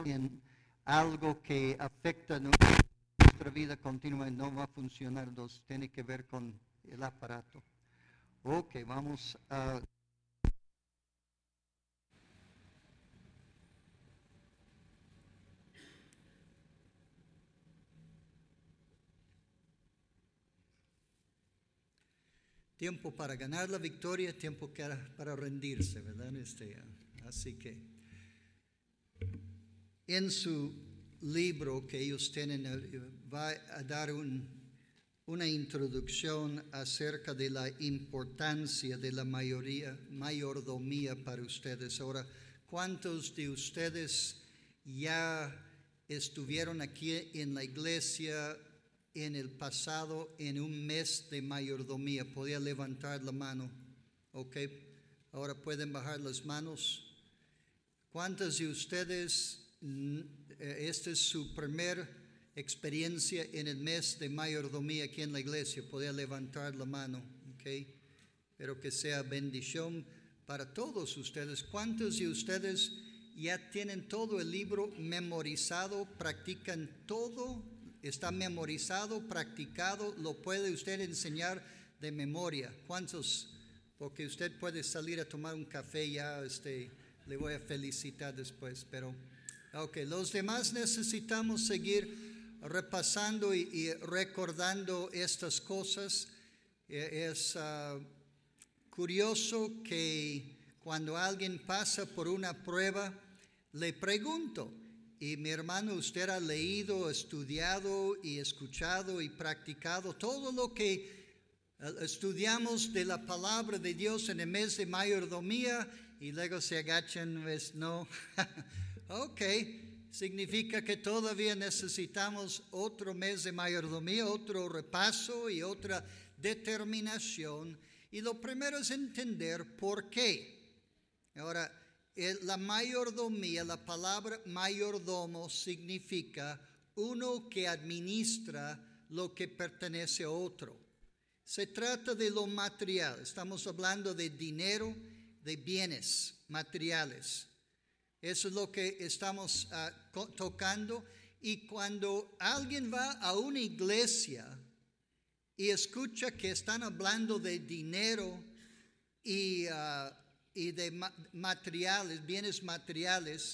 en algo que afecta nuestra vida continua y no va a funcionar, entonces tiene que ver con el aparato. Ok, vamos a... Tiempo para ganar la victoria, tiempo para rendirse, ¿verdad? Así que en su libro que ellos tienen, va a dar una introducción acerca de la importancia de la mayordomía para ustedes. Ahora, ¿cuántos de ustedes ya estuvieron aquí en la iglesia en el pasado en un mes de mayordomía? Podía levantar la mano. Ok, ahora pueden bajar las manos. ¿Cuántos de ustedes, esta es su primera experiencia en el mes de mayordomía aquí en la iglesia? Podía levantar la mano. Ok, espero que sea bendición para todos ustedes. ¿Cuántos de ustedes ya tienen todo el libro memorizado, practican todo? Está memorizado, practicado, lo puede usted enseñar de memoria. ¿Cuántos? Porque usted puede salir a tomar un café ya, le voy a felicitar después, pero ok, los demás necesitamos seguir repasando y recordando estas cosas. Es curioso que cuando alguien pasa por una prueba, le pregunto, y mi hermano, usted ha leído, estudiado y escuchado y practicado todo lo que estudiamos de la palabra de Dios en el mes de mayordomía, y luego se agachan, pues no. Ok, significa que todavía necesitamos otro mes de mayordomía, otro repaso y otra determinación. Y lo primero es entender por qué. Ahora, la mayordomía, la palabra mayordomo significa uno que administra lo que pertenece a otro. Se trata de lo material, estamos hablando de dinero, de bienes materiales. Eso es lo que estamos tocando. Y cuando alguien va a una iglesia y escucha que están hablando de dinero y de materiales, bienes materiales,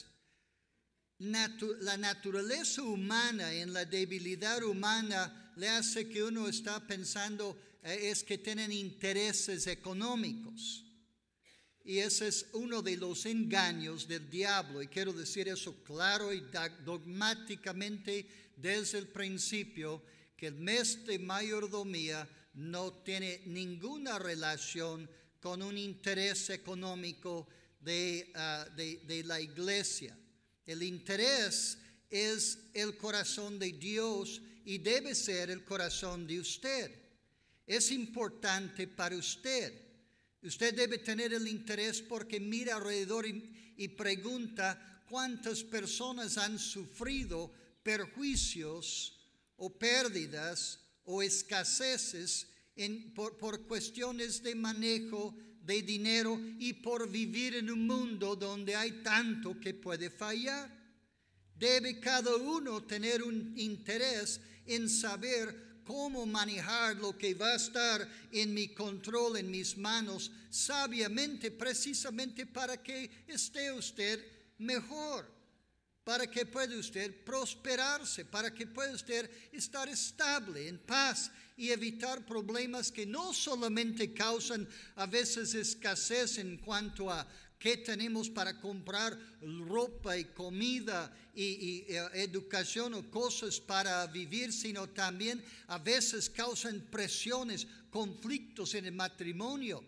la naturaleza humana, en la debilidad humana, le hace que uno está pensando es que tienen intereses económicos. Y ese es uno de los engaños del diablo. Y quiero decir eso claro y dogmáticamente desde el principio, que el mes de mayordomía no tiene ninguna relación con un interés económico de la iglesia. El interés es el corazón de Dios y debe ser el corazón de usted. Es importante para usted. Usted debe tener el interés porque mira alrededor y pregunta cuántas personas han sufrido perjuicios o pérdidas o escaseces por cuestiones de manejo de dinero y por vivir en un mundo donde hay tanto que puede fallar. Debe cada uno tener un interés en saber cómo manejar lo que va a estar en mi control, en mis manos, sabiamente, precisamente para que esté usted mejor, para que pueda usted prosperarse, para que pueda usted estar estable, en paz y evitar problemas que no solamente causan a veces escasez en cuanto a qué tenemos para comprar ropa y comida y educación o cosas para vivir, sino también a veces causan presiones, conflictos en el matrimonio,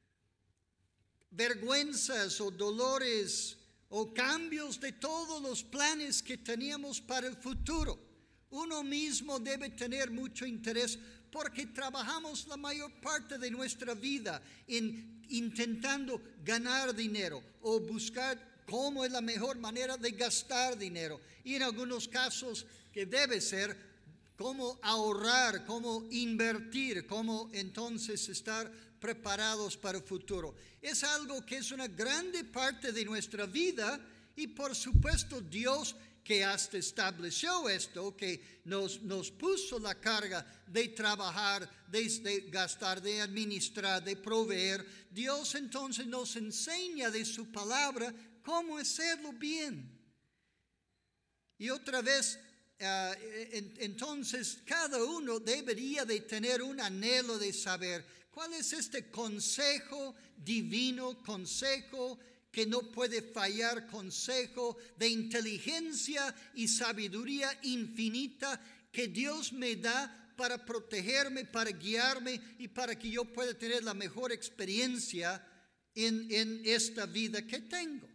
vergüenzas o dolores o cambios de todos los planes que teníamos para el futuro. Uno mismo debe tener mucho interés porque trabajamos la mayor parte de nuestra vida intentando ganar dinero o buscar cómo es la mejor manera de gastar dinero. Y en algunos casos que debe ser cómo ahorrar, cómo invertir, cómo entonces estar preparados para el futuro. Es algo que es una grande parte de nuestra vida y por supuesto Dios que hasta estableció esto, que nos puso la carga de trabajar, de gastar, de administrar, de proveer. Dios entonces nos enseña de su palabra cómo hacerlo bien. Y otra vez, entonces cada uno debería de tener un anhelo de saber cuál es este consejo divino, consejo que no puede fallar, consejo de inteligencia y sabiduría infinita que Dios me da para protegerme, para guiarme y para que yo pueda tener la mejor experiencia en esta vida que tengo.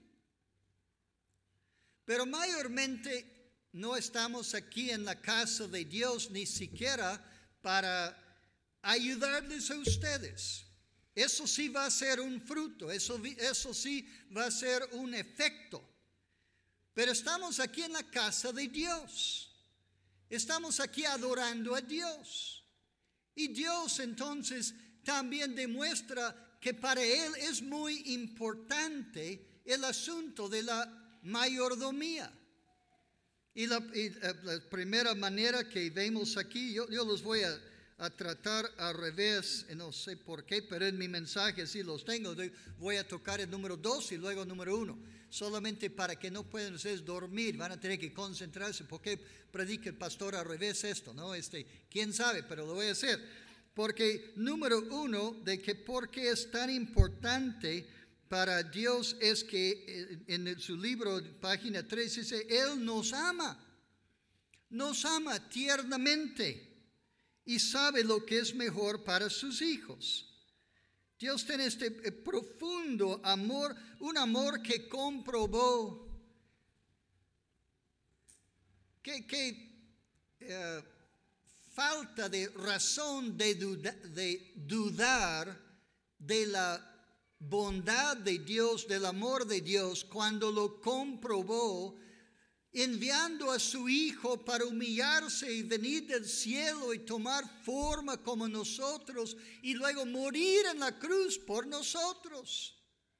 Pero mayormente no estamos aquí en la casa de Dios ni siquiera para ayudarles a ustedes. Eso sí va a ser un fruto, eso sí va a ser un efecto. Pero estamos aquí en la casa de Dios. Estamos aquí adorando a Dios. Y Dios entonces también demuestra que para Él es muy importante el asunto de la mayordomía. Y la primera manera que vemos aquí, yo los voy a tratar al revés, no sé por qué, pero en mi mensaje sí los tengo. Voy a tocar el número 2 y luego el número 1, solamente para que no puedan ustedes dormir, van a tener que concentrarse. ¿Por qué predica el pastor al revés esto? ¿No? Quién sabe, pero lo voy a hacer. Porque número 1, de que por qué es tan importante para Dios es que en su libro, página 3, dice, Él nos ama tiernamente. Y sabe lo que es mejor para sus hijos. Dios tiene este profundo amor, un amor que comprobó que falta de razón de dudar de la bondad de Dios, del amor de Dios, cuando lo comprobó enviando a su Hijo para humillarse y venir del cielo y tomar forma como nosotros y luego morir en la cruz por nosotros.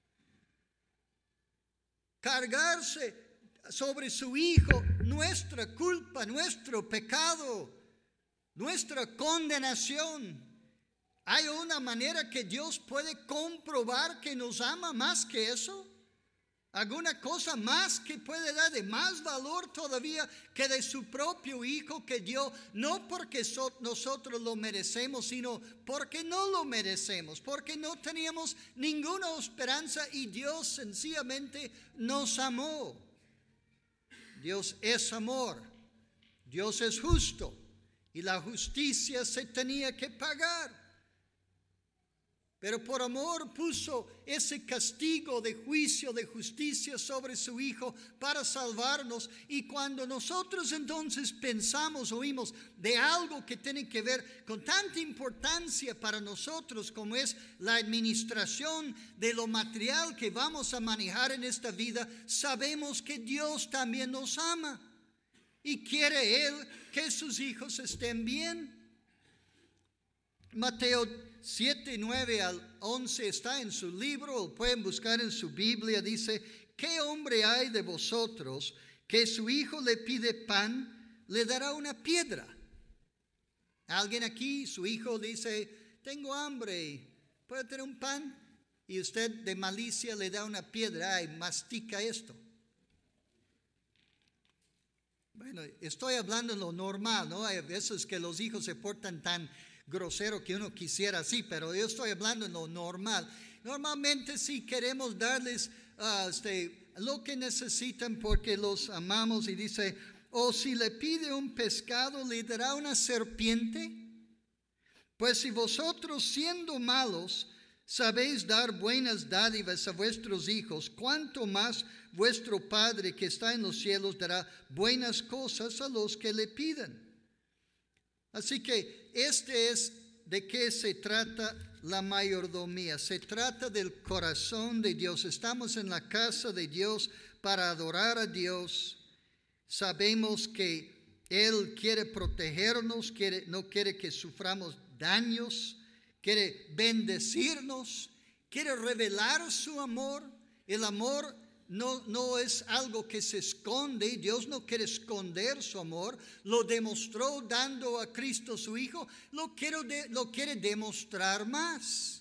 Cargarse sobre su Hijo nuestra culpa, nuestro pecado, nuestra condenación. ¿Hay una manera que Dios puede comprobar que nos ama más que eso? ¿Alguna cosa más que puede dar de más valor todavía que de su propio Hijo que dio? No porque nosotros lo merecemos, sino porque no lo merecemos, porque no teníamos ninguna esperanza y Dios sencillamente nos amó. Dios es amor, Dios es justo y la justicia se tenía que pagar. Pero por amor puso ese castigo de juicio, de justicia sobre su Hijo para salvarnos. Y cuando nosotros entonces pensamos, oímos de algo que tiene que ver con tanta importancia para nosotros como es la administración de lo material que vamos a manejar en esta vida, sabemos que Dios también nos ama y quiere Él que sus hijos estén bien. Mateo 7, 9 al 11 está en su libro, lo pueden buscar en su Biblia. Dice, ¿qué hombre hay de vosotros que su hijo le pide pan, le dará una piedra? ¿Alguien aquí, su hijo dice, tengo hambre, ¿puedo tener un pan? Y usted de malicia le da una piedra, ay, mastica esto. Bueno, estoy hablando en lo normal, ¿no? Hay veces que los hijos se portan tan grosero que uno quisiera así, pero yo estoy hablando en lo normal. Normalmente sí queremos darles lo que necesitan porque los amamos. Y dice, o si le pide un pescado, ¿le dará una serpiente? Pues si vosotros siendo malos sabéis dar buenas dádivas a vuestros hijos, cuánto más vuestro Padre que está en los cielos dará buenas cosas a los que le pidan. Así que este es de qué se trata la mayordomía. Se trata del corazón de Dios. Estamos en la casa de Dios para adorar a Dios. Sabemos que Él quiere protegernos, no quiere que suframos daños, quiere bendecirnos, quiere revelar su amor, el amor no es algo que se esconde. Dios no quiere esconder su amor. Lo demostró dando a Cristo su Hijo. Lo quiere demostrar más.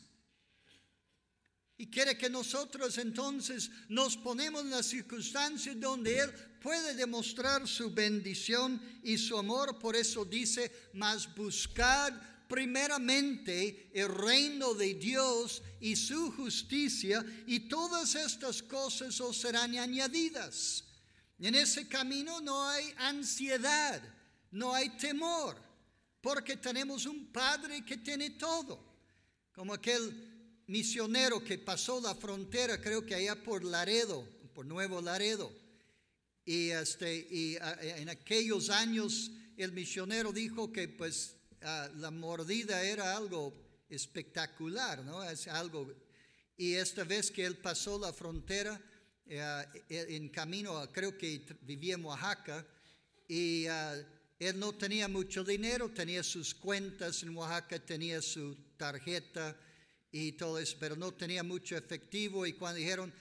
Y quiere que nosotros entonces nos ponemos en las circunstancias donde Él puede demostrar su bendición y su amor. Por eso dice, mas buscad primeramente el reino de Dios y su justicia, y todas estas cosas os serán añadidas. En ese camino no hay ansiedad, no hay temor, porque tenemos un Padre que tiene todo. Como aquel misionero que pasó la frontera, creo que allá por Laredo, por Nuevo Laredo, y en aquellos años el misionero dijo que pues la mordida era algo espectacular, ¿no? Es algo. Y esta vez que él pasó la frontera en camino, creo que vivía en Oaxaca, y él no tenía mucho dinero, tenía sus cuentas en Oaxaca, tenía su tarjeta y todo eso, pero no tenía mucho efectivo. Y cuando dijeron,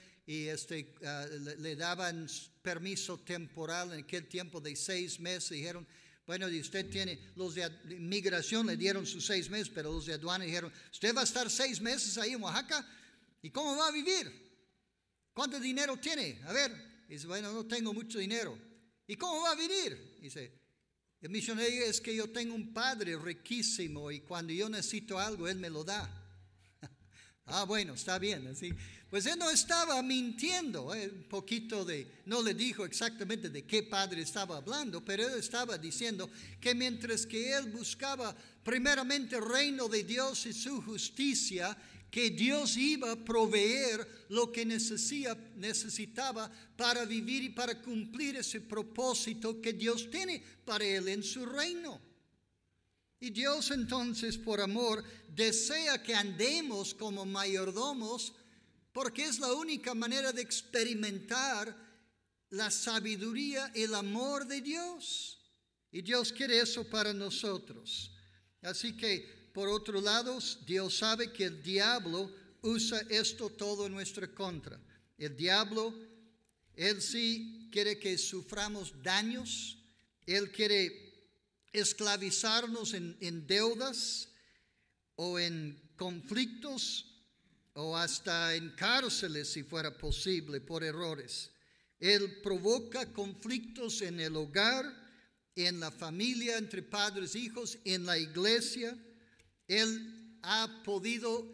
le daban permiso temporal en aquel tiempo de 6 meses, dijeron, bueno, y usted tiene, los de inmigración le dieron sus 6 meses, pero los de aduana dijeron, usted va a estar 6 meses ahí en Oaxaca, ¿y cómo va a vivir? ¿Cuánto dinero tiene? A ver, dice, bueno, no tengo mucho dinero. ¿Y cómo va a vivir? Dice, el misionero, es que yo tengo un padre riquísimo y cuando yo necesito algo, él me lo da. Ah, bueno, está bien, así. Pues él no estaba mintiendo, un poquito no le dijo exactamente de qué padre estaba hablando, pero él estaba diciendo que mientras que él buscaba primeramente el reino de Dios y su justicia, que Dios iba a proveer lo que necesitaba para vivir y para cumplir ese propósito que Dios tiene para él en su reino. Y Dios entonces, por amor, desea que andemos como mayordomos, porque es la única manera de experimentar la sabiduría, el amor de Dios. Y Dios quiere eso para nosotros. Así que, por otro lado, Dios sabe que el diablo usa esto todo en nuestra contra. El diablo, él sí quiere que suframos daños. Él quiere esclavizarnos en deudas o en conflictos o hasta en cárceles si fuera posible por errores. Él provoca conflictos en el hogar, en la familia, entre padres e hijos, en la iglesia. Él ha podido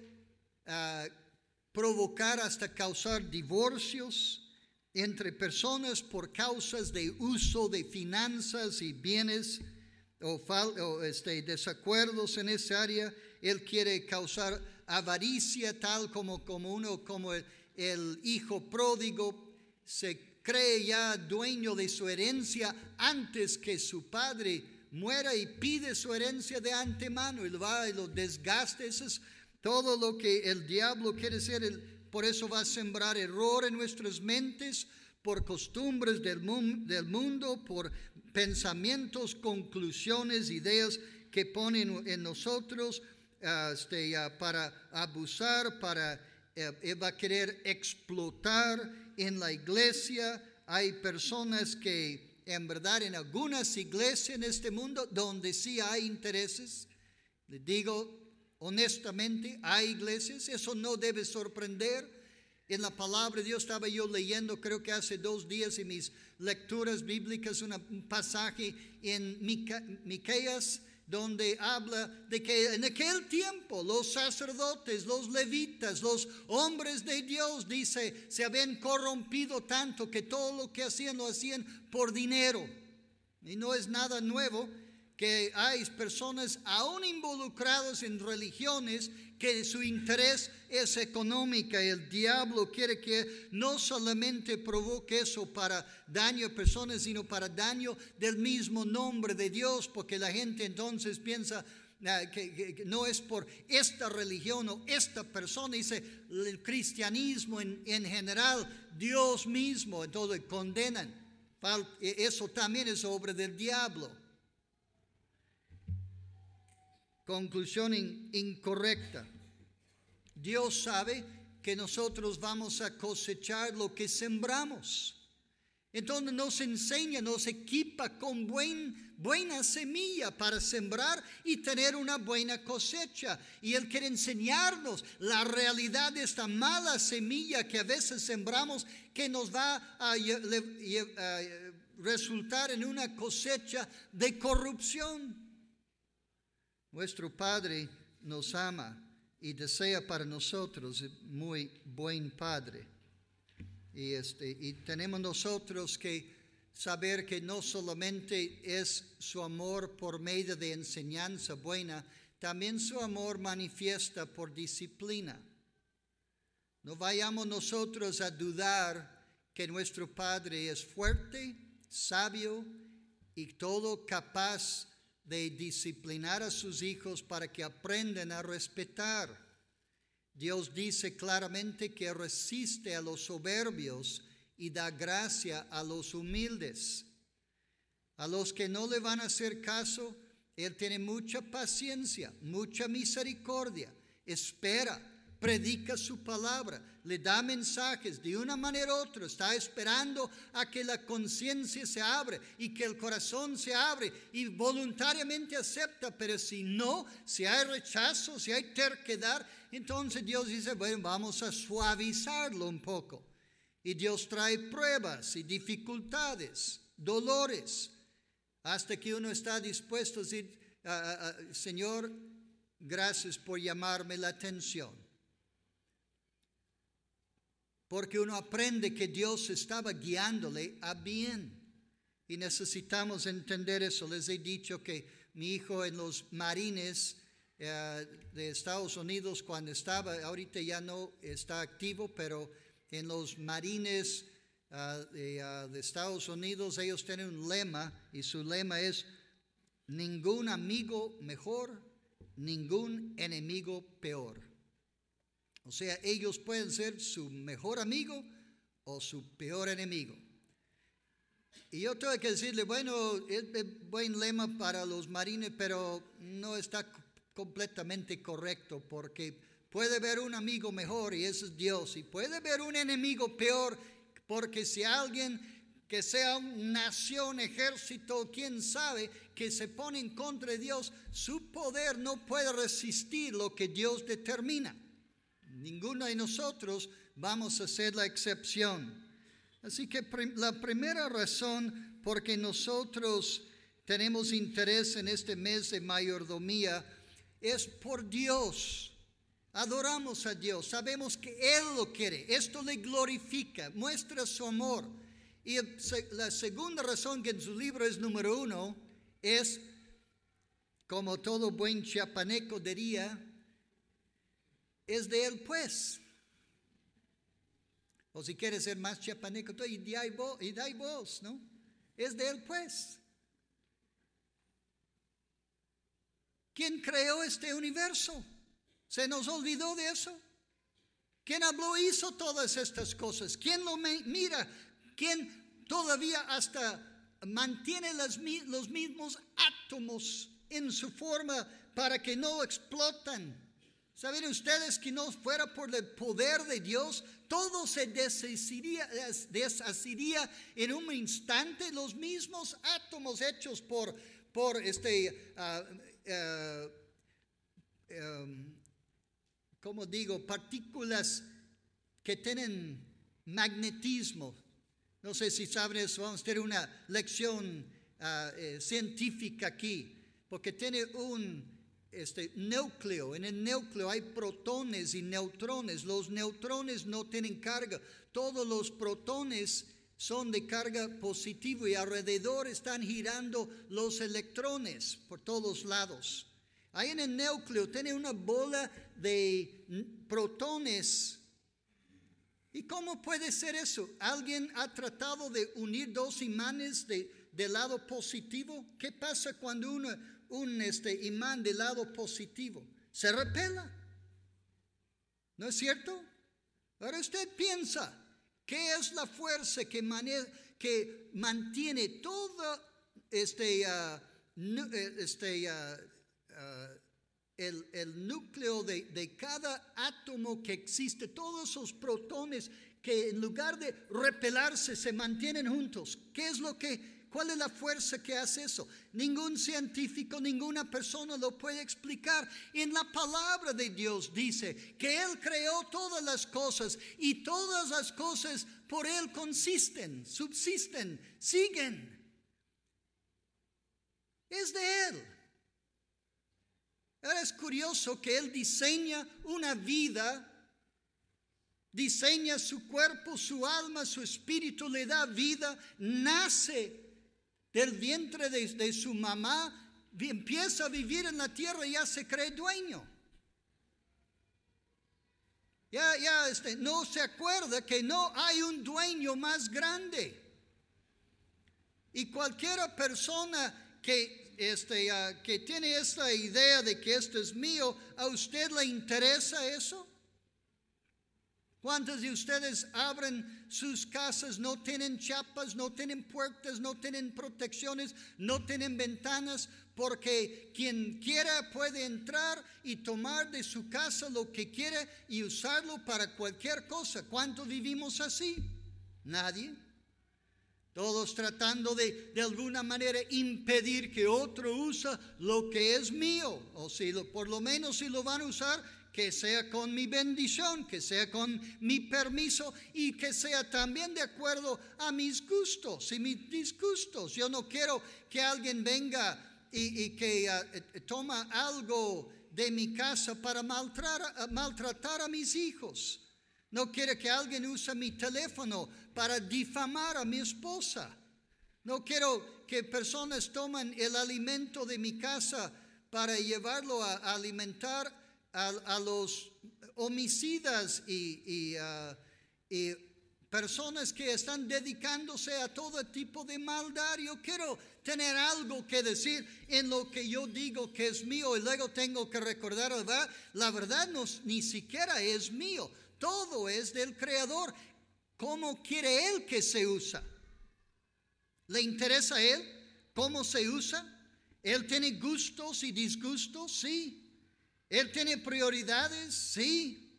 provocar hasta causar divorcios entre personas por causas de uso de finanzas y bienes o desacuerdos en esa área. Él quiere causar avaricia, tal como el hijo pródigo se cree ya dueño de su herencia antes que su padre muera y pide su herencia de antemano y va y lo desgasta. Eso es todo lo que el diablo quiere hacer. Por eso va a sembrar error en nuestras mentes, por costumbres del mundo, por pensamientos, conclusiones, ideas que ponen en nosotros para abusar, él va a querer explotar en la iglesia. Hay personas que en verdad en algunas iglesias en este mundo donde sí hay intereses, les digo honestamente, hay iglesias, eso no debe sorprender. En la palabra de Dios estaba yo leyendo, creo que hace 2 días en mis lecturas bíblicas, un pasaje en Miqueas, donde habla de que en aquel tiempo los sacerdotes, los levitas, los hombres de Dios, dice, se habían corrompido tanto que todo lo que hacían lo hacían por dinero. Y no es nada nuevo que hay personas aún involucradas en religiones que su interés es económica. El diablo quiere que no solamente provoque eso para daño a personas, sino para daño del mismo nombre de Dios, porque la gente entonces piensa que no es por esta religión o esta persona, dice el cristianismo en general, Dios mismo, entonces condenan. Eso también es obra del diablo. Conclusión incorrecta. Dios sabe que nosotros vamos a cosechar lo que sembramos. Entonces nos enseña, nos equipa con buena semilla para sembrar y tener una buena cosecha. Y Él quiere enseñarnos la realidad de esta mala semilla que a veces sembramos, que nos va a resultar en una cosecha de corrupción. Nuestro Padre nos ama y desea para nosotros, muy buen Padre. Y tenemos nosotros que saber que no solamente es su amor por medio de enseñanza buena, también su amor manifiesta por disciplina. No vayamos nosotros a dudar que nuestro Padre es fuerte, sabio y todo capaz de disciplinar a sus hijos para que aprendan a respetar. Dios dice claramente que resiste a los soberbios y da gracia a los humildes. A los que no le van a hacer caso, Él tiene mucha paciencia, mucha misericordia, espera, predica su palabra, le da mensajes de una manera u otra, está esperando a que la conciencia se abre y que el corazón se abre y voluntariamente acepta. Pero si no, si hay rechazo, si hay terquedad, entonces Dios dice, bueno, vamos a suavizarlo un poco. Y Dios trae pruebas y dificultades, dolores, hasta que uno está dispuesto a decir, Señor, gracias por llamarme la atención. Porque uno aprende que Dios estaba guiándole a bien. Y necesitamos entender eso. Les he dicho que mi hijo en los Marines de Estados Unidos, cuando estaba, ahorita ya no está activo, pero en los Marines de Estados Unidos, ellos tienen un lema, y su lema es: ningún amigo mejor, ningún enemigo peor. O sea, ellos pueden ser su mejor amigo o su peor enemigo. Y yo tengo que decirle, bueno, es buen lema para los marines, pero no está completamente correcto, porque puede haber un amigo mejor y ese es Dios, y puede haber un enemigo peor, porque si alguien que sea una nación, ejército, quién sabe, que se pone en contra de Dios, su poder no puede resistir lo que Dios determina. Ninguno de nosotros vamos a ser la excepción. Así que la primera razón por que nosotros tenemos interés en este mes de mayordomía es por Dios. Adoramos a Dios, sabemos que Él lo quiere, esto le glorifica, muestra su amor. Y la segunda razón, que en su libro es número 1, es, como todo buen chiapaneco diría, es de Él pues. O si quieres ser más chiapaneco, y dai vos, ¿no? Es de Él pues. ¿Quién creó este universo? ¿Se nos olvidó de eso? ¿Quién habló, hizo todas estas cosas? ¿Quién lo mira? ¿Quién todavía hasta mantiene los mismos átomos en su forma para que no explotan? ¿Saben ustedes que no fuera por el poder de Dios, todo se deshacería en un instante? Los mismos átomos hechos por ¿cómo digo? Partículas que tienen magnetismo. No sé si saben eso, vamos a tener una lección científica aquí, porque tiene un núcleo. En el núcleo hay protones y neutrones. Los neutrones no tienen carga. Todos los protones son de carga positiva y alrededor están girando los electrones por todos lados. Ahí en el núcleo tiene una bola de protones. ¿Y cómo puede ser eso? ¿Alguien ha tratado de unir dos imanes del lado positivo? ¿Qué pasa cuando un imán del lado positivo se repela? ¿No es cierto? Ahora usted piensa, ¿qué es la fuerza que mantiene todo el núcleo de cada átomo que existe, todos esos protones que en lugar de repelarse se mantienen juntos. ¿Cuál es la fuerza que hace eso? Ningún científico, ninguna persona lo puede explicar. En la palabra de Dios dice que Él creó todas las cosas y todas las cosas por Él consisten, subsisten, siguen. Es de Él. Ahora es curioso que Él diseña una vida, diseña su cuerpo, su alma, su espíritu, le da vida, nace del vientre de su mamá, empieza a vivir en la tierra y ya se cree dueño. No se acuerda que no hay un dueño más grande. Y cualquier persona que tiene esta idea de que esto es mío, ¿a usted le interesa eso? ¿Cuántos de ustedes abren sus casas, no tienen chapas, no tienen puertas, no tienen protecciones, no tienen ventanas? Porque quien quiera puede entrar y tomar de su casa lo que quiere y usarlo para cualquier cosa. ¿Cuántos vivimos así? Nadie. Todos tratando de alguna manera impedir que otro use lo que es mío. O por lo menos si lo van a usar, que sea con mi bendición, que sea con mi permiso y que sea también de acuerdo a mis gustos y mis disgustos. Yo no quiero que alguien venga y que toma algo de mi casa para maltratar a mis hijos. No quiero que alguien use mi teléfono para difamar a mi esposa. No quiero que personas tomen el alimento de mi casa para llevarlo a alimentar a los homicidas y personas que están dedicándose a todo tipo de maldad. Yo quiero tener algo que decir en lo que yo digo que es mío y luego tengo que recordar la verdad ni siquiera es mío. Todo es del Creador. ¿Cómo quiere Él que se usa? ¿Le interesa a Él cómo se usa? ¿Él tiene gustos y disgustos? Sí. ¿Él tiene prioridades? Sí.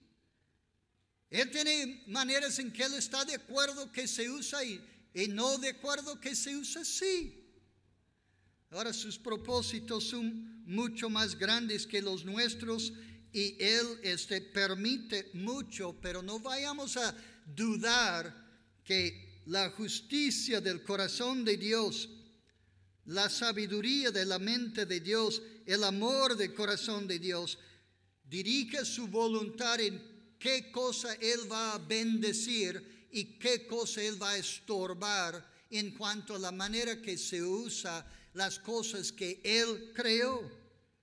¿Él tiene maneras en que Él está de acuerdo que se usa y no de acuerdo que se usa? Sí. Ahora sus propósitos son mucho más grandes que los nuestros y Él permite mucho, pero no vayamos a dudar que la justicia del corazón de Dios, la sabiduría de la mente de Dios, el amor del corazón de Dios, dirige su voluntad en qué cosa Él va a bendecir y qué cosa Él va a estorbar en cuanto a la manera que se usa las cosas que Él creó.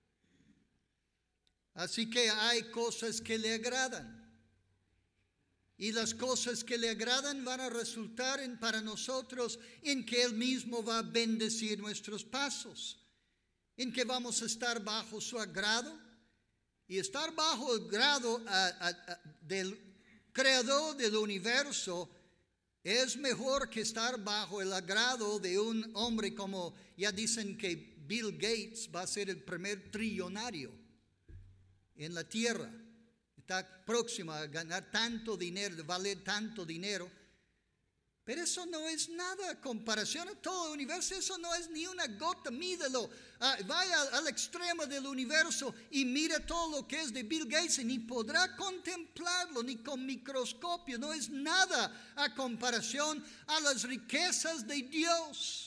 Así que hay cosas que le agradan. Y las cosas que le agradan van a resultar para nosotros en que Él mismo va a bendecir nuestros pasos, en que vamos a estar bajo su agrado. Y estar bajo el grado del Creador del universo es mejor que estar bajo el agrado de un hombre como ya dicen que Bill Gates va a ser el primer trillonario en la tierra. Está próximo a ganar tanto dinero, de valer tanto dinero. Pero eso no es nada en comparación a todo el universo. Eso no es ni una gota. Mídelo. Vaya al extremo del universo y mira todo lo que es de Bill Gates y ni podrá contemplarlo ni con microscopio. No es nada a comparación a las riquezas de Dios.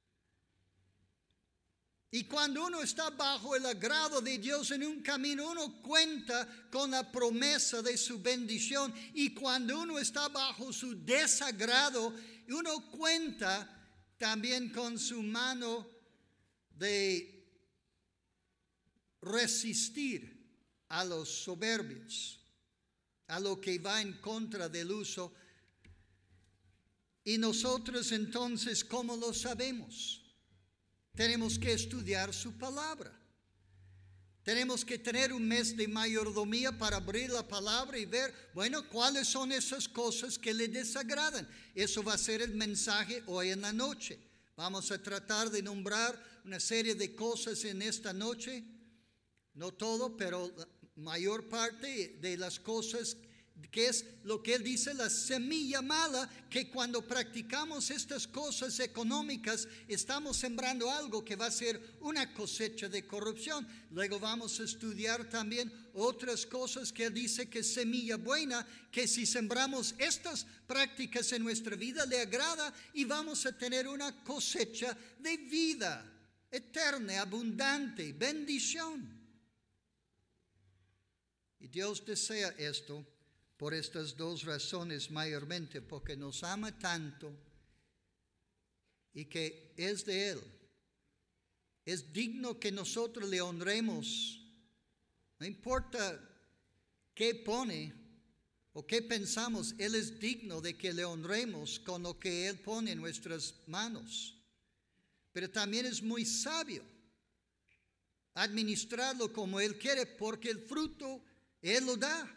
Y cuando uno está bajo el agrado de Dios en un camino, uno cuenta con la promesa de su bendición. Y cuando uno está bajo su desagrado, uno cuenta también con su mano de resistir a los soberbios, a lo que va en contra del uso. Y nosotros entonces, ¿cómo lo sabemos? Tenemos que estudiar su palabra. Tenemos que tener un mes de mayordomía para abrir la palabra y ver, bueno, cuáles son esas cosas que le desagradan. Eso va a ser el mensaje hoy en la noche. Vamos a tratar de nombrar una serie de cosas en esta noche. no todo, pero la mayor parte de las cosas, que es lo que él dice, la semilla mala, que cuando practicamos estas cosas económicas estamos sembrando algo que va a ser una cosecha de corrupción. Luego vamos a estudiar también otras cosas que él dice que es semilla buena, que si sembramos estas prácticas en nuestra vida le agrada y vamos a tener una cosecha de vida eterna, abundante, bendición. Y Dios desea esto por estas dos razones mayormente, porque nos ama tanto y que es de Él. Es digno que nosotros le honremos. No importa qué pone o qué pensamos, Él es digno de que le honremos con lo que Él pone en nuestras manos. Pero también es muy sabio administrarlo como Él quiere, porque el fruto Él lo da.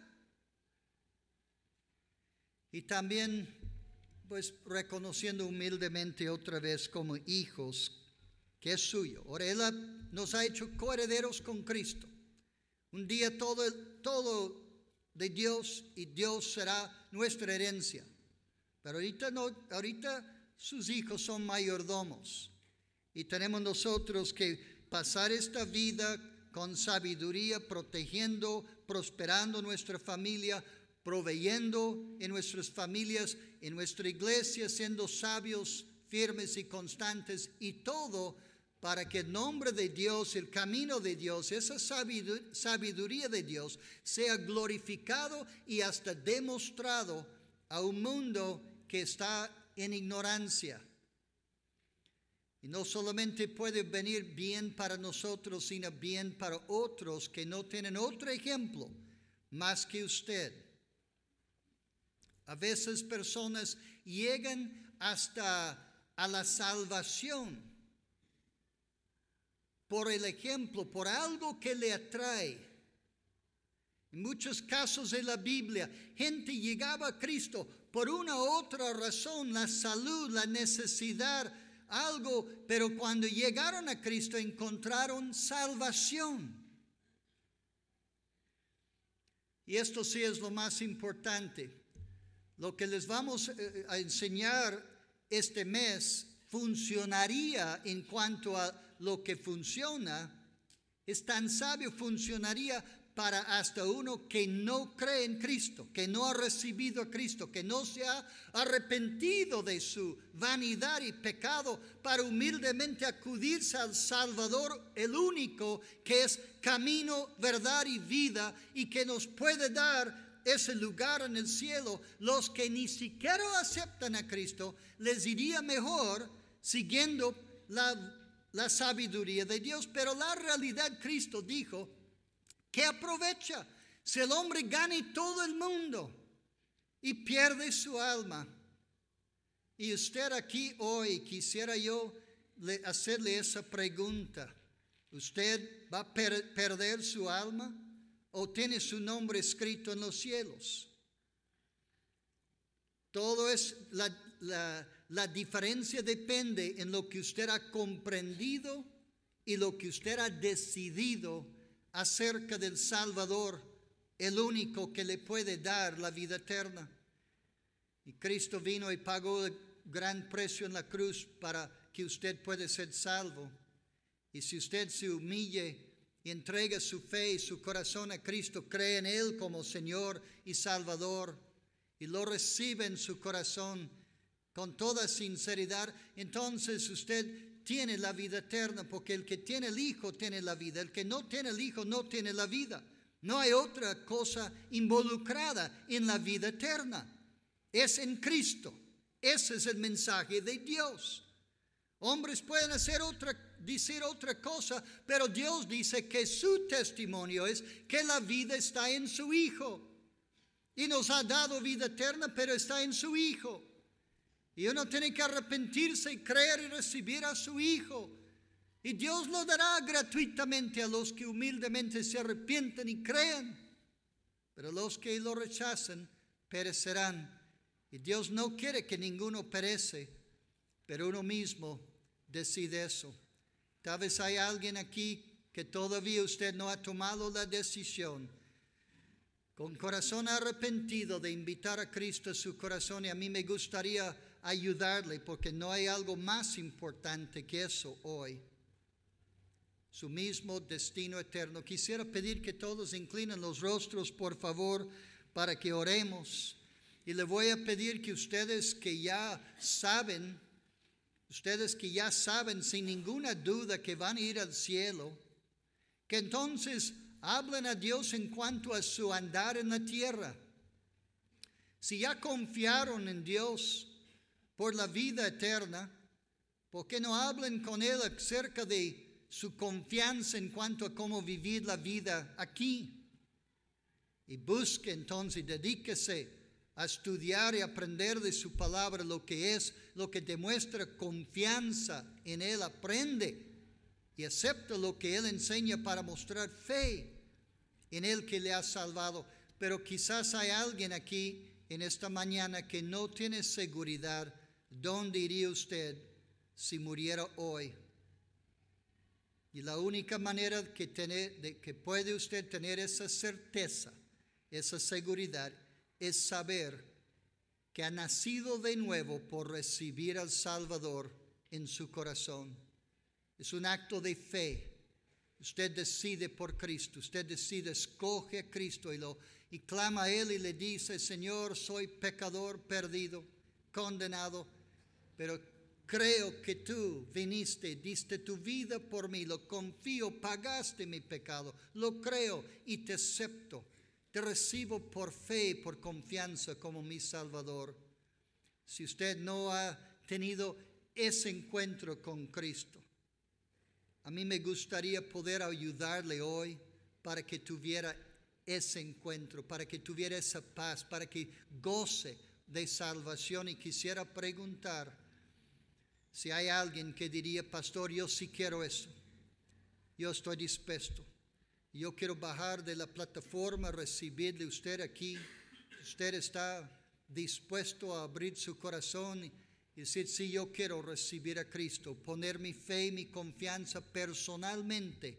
Y también, pues, reconociendo humildemente otra vez como hijos, que es suyo. Ahora, Él nos ha hecho coherederos con Cristo. Un día todo de Dios, y Dios será nuestra herencia. Pero ahorita no, ahorita sus hijos son mayordomos. Y tenemos nosotros que pasar esta vida con sabiduría, protegiendo, prosperando nuestra familia, proveyendo en nuestras familias, en nuestra iglesia, siendo sabios, firmes y constantes, y todo para que el nombre de Dios, el camino de Dios, esa sabiduría de Dios sea glorificado y hasta demostrado a un mundo que está en ignorancia. Y no solamente puede venir bien para nosotros, sino bien para otros que no tienen otro ejemplo más que usted. A veces personas llegan hasta a la salvación por el ejemplo, por algo que le atrae. En muchos casos de la Biblia, gente llegaba a Cristo por una u otra razón, la salud, la necesidad, algo, pero cuando llegaron a Cristo encontraron salvación. Y esto sí es lo más importante. Lo que les vamos a enseñar este mes funcionaría en cuanto a lo que funciona. Es tan sabio, funcionaría para hasta uno que no cree en Cristo, que no ha recibido a Cristo, que no se ha arrepentido de su vanidad y pecado, para humildemente acudirse al Salvador, el único que es camino, verdad y vida, y que nos puede dar ese lugar en el cielo. Los que ni siquiera aceptan a Cristo, les iría mejor siguiendo la sabiduría de Dios. Pero la realidad, Cristo dijo, ¿qué aprovecha si el hombre gane todo el mundo y pierde su alma? Y usted aquí hoy, quisiera yo hacerle esa pregunta. ¿Usted va a perder su alma o tiene su nombre escrito en los cielos? Todo es la diferencia depende en lo que usted ha comprendido y lo que usted ha decidido acerca del Salvador, el único que le puede dar la vida eterna. Y Cristo vino y pagó el gran precio en la cruz para que usted pueda ser salvo. Y si usted se humille y entrega su fe y su corazón a Cristo, cree en Él como Señor y Salvador, y lo recibe en su corazón con toda sinceridad, entonces usted tiene la vida eterna, porque el que tiene el Hijo tiene la vida. El que no tiene el Hijo no tiene la vida. No hay otra cosa involucrada en la vida eterna. Es en Cristo. Ese es el mensaje de Dios. Hombres pueden decir otra cosa, pero Dios dice que su testimonio es que la vida está en su Hijo. Y nos ha dado vida eterna, pero está en su Hijo. Y uno tiene que arrepentirse y creer y recibir a su Hijo. Y Dios lo dará gratuitamente a los que humildemente se arrepienten y crean. Pero los que lo rechazan perecerán. Y Dios no quiere que ninguno perece, pero uno mismo decide eso. Tal vez hay alguien aquí que todavía usted no ha tomado la decisión, con corazón arrepentido, de invitar a Cristo a su corazón, y a mí me gustaría ayudarle, porque no hay algo más importante que eso hoy. Su mismo destino eterno. Quisiera pedir que todos inclinen los rostros, por favor, para que oremos. Y le voy a pedir que ustedes que ya saben sin ninguna duda que van a ir al cielo, que entonces hablen a Dios en cuanto a su andar en la tierra. Si ya confiaron en Dios por la vida eterna, ¿por qué no hablen con Él acerca de su confianza en cuanto a cómo vivir la vida aquí? Y busque entonces, dedíquese a estudiar y aprender de su palabra lo que demuestra confianza en Él. Aprende y acepta lo que Él enseña para mostrar fe en Él que le ha salvado. Pero quizás hay alguien aquí en esta mañana que no tiene seguridad. ¿Dónde iría usted si muriera hoy? Y la única manera que puede usted tener esa certeza, esa seguridad, es saber que ha nacido de nuevo por recibir al Salvador en su corazón. Es un acto de fe. Usted decide por Cristo, usted decide, escoge a Cristo y clama a Él y le dice: Señor, soy pecador perdido, condenado, pero creo que tú viniste, diste tu vida por mí, lo confío, pagaste mi pecado, lo creo y te acepto. Te recibo por fe y por confianza como mi Salvador. Si usted no ha tenido ese encuentro con Cristo, a mí me gustaría poder ayudarle hoy para que tuviera ese encuentro, para que tuviera esa paz, para que goce de salvación. Y quisiera preguntar si hay alguien que diría: pastor, yo sí quiero eso. Yo estoy dispuesto. Yo quiero bajar de la plataforma, recibirle usted aquí. Usted está dispuesto a abrir su corazón y decir: sí, yo quiero recibir a Cristo, poner mi fe y mi confianza personalmente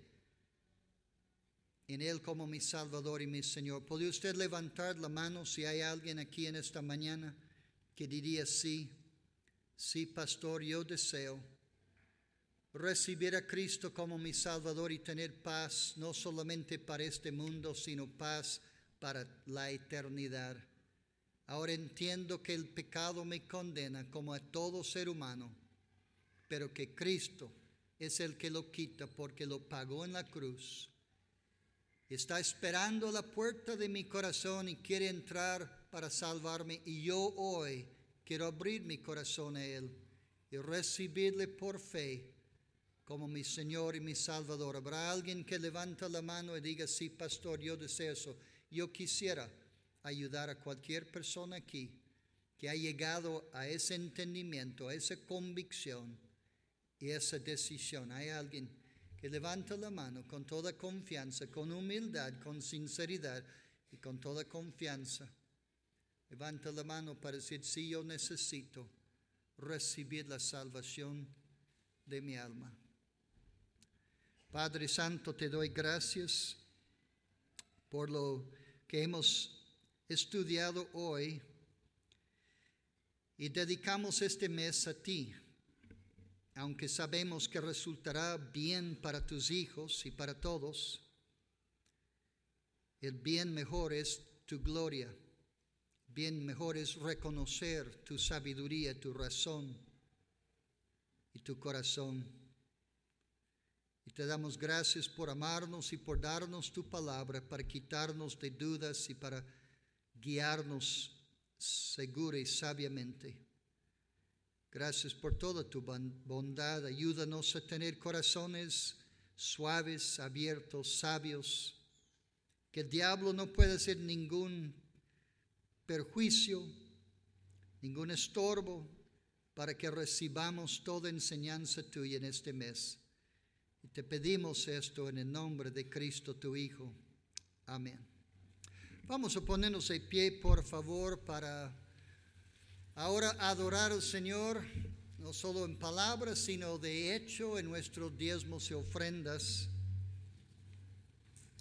en Él como mi Salvador y mi Señor. ¿Podría usted levantar la mano si hay alguien aquí en esta mañana que diría: sí, pastor, yo deseo recibir a Cristo como mi Salvador y tener paz, no solamente para este mundo, sino paz para la eternidad? Ahora entiendo que el pecado me condena como a todo ser humano, pero que Cristo es el que lo quita porque lo pagó en la cruz. Está esperando a la puerta de mi corazón y quiere entrar para salvarme, y yo hoy quiero abrir mi corazón a Él y recibirle por fe como mi Señor y mi Salvador. ¿Habrá alguien que levanta la mano y diga: sí, pastor, yo deseo eso? Yo quisiera ayudar a cualquier persona aquí que ha llegado a ese entendimiento, a esa convicción y esa decisión. ¿Hay alguien que levanta la mano con toda confianza, con humildad, con sinceridad y con toda confianza? Levanta la mano para decir: sí, yo necesito recibir la salvación de mi alma. Padre Santo, te doy gracias por lo que hemos estudiado hoy, y dedicamos este mes a ti, aunque sabemos que resultará bien para tus hijos y para todos. El bien mejor es tu gloria, bien mejor es reconocer tu sabiduría, tu razón y tu corazón. Y te damos gracias por amarnos y por darnos tu palabra para quitarnos de dudas y para guiarnos segura y sabiamente. Gracias por toda tu bondad. Ayúdanos a tener corazones suaves, abiertos, sabios, que el diablo no pueda hacer ningún perjuicio, ningún estorbo, para que recibamos toda enseñanza tuya en este mes. Y te pedimos esto en el nombre de Cristo, tu Hijo. Amén. Vamos a ponernos de pie, por favor, para ahora adorar al Señor, no solo en palabras, sino de hecho en nuestros diezmos y ofrendas.